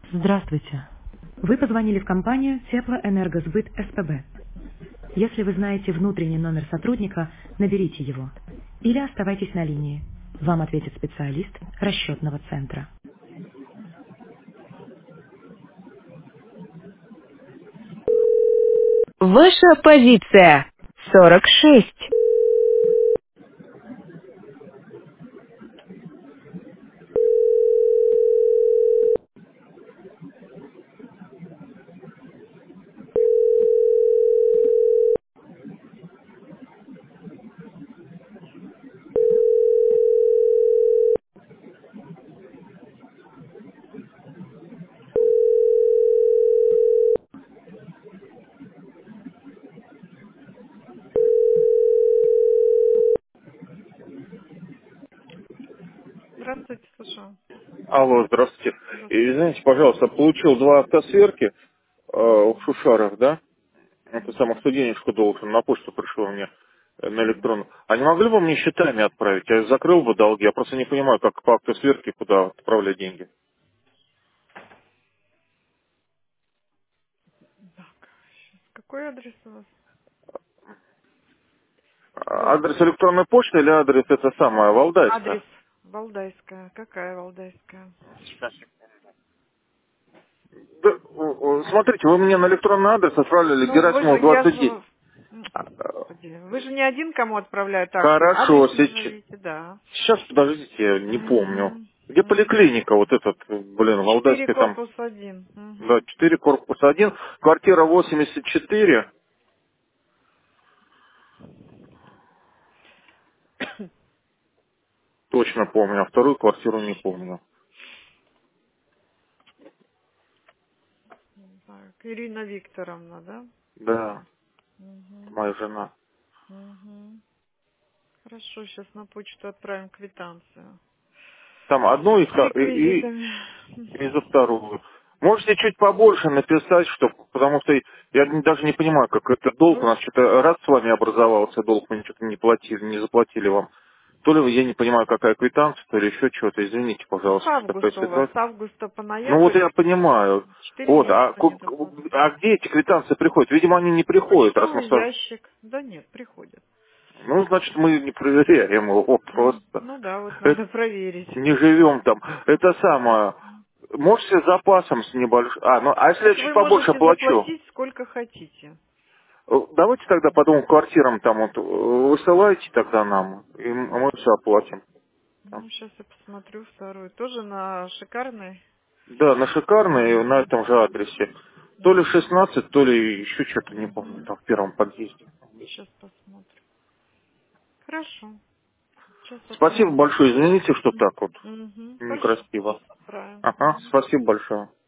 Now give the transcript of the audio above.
Здравствуйте. Вы позвонили в компанию Теплоэнергосбыт СПБ. Если вы знаете внутренний номер сотрудника, наберите его. Или оставайтесь на линии. Вам ответит специалист расчетного центра. Ваша позиция 46. Здравствуйте, слушаю. Алло, здравствуйте. Здравствуйте. Извините, пожалуйста, получил два автосверки в Шушарах, да? Это самое, кто денежку должен, на почту пришло мне на электронную. А не могли бы мне счетами отправить? Я закрыл бы долги, я просто не понимаю, как по автосверке куда отправлять деньги. Так, какой адрес у вас? Адрес электронной почты или адрес это самое, Адрес Валдайская? Валдайская. Какая Валдайская? Да, смотрите, вы мне на электронный адрес отправили Ну, вы же, Герасимов я 29. же... Господи, вы же не один, кому отправляют акции. Хорошо, Адрес сейчас, назовите, да. сейчас подождите, я не помню. Угу. Где Угу. поликлиника вот этот, блин, 4 Валдайская там, корпус 1. да, Угу. 4 корпус 1, квартира 84, точно помню, а вторую квартиру не помню. Так, Ирина Викторовна, да? Да, Угу. моя жена. Угу. Хорошо, сейчас на почту отправим квитанцию. Там одну С реквизитами. и за вторую. Можете чуть побольше написать, что, потому что я даже не понимаю, как это долг. У нас что-то раз с вами образовался долг, мы что-то не платили, не заплатили вам. То ли я не понимаю, какая квитанция, то ли еще что-то. Извините, С пожалуйста, такая августа у вас, с ситуация. августа по Ну вот ноябрь я понимаю. 4 Вот, месяца недоплата. а где эти квитанции приходят? Видимо, они не приходят, раз мы Почтовый с вами- ящик. Да нет, приходит. Ну, значит, мы не проверяем его просто. Ну да, вот Это надо проверить. не живем там. Это самое. Можете с запасом с небольшим. А если я Так чуть вы побольше можете плачу? заплатить сколько хотите. Давайте тогда по двум квартирам там вот высылайте тогда нам, и мы все оплатим. Там. Ну, сейчас я посмотрю вторую. Тоже на шикарной. Да, на шикарной, на этом же адресе. То ли 16, то ли еще что-то, не помню, там в первом подъезде. Сейчас посмотрим. Хорошо. Сейчас Спасибо отправим. большое, извините, что так вот Угу. Хорошо. некрасиво. Сейчас отправим. Ага, спасибо большое.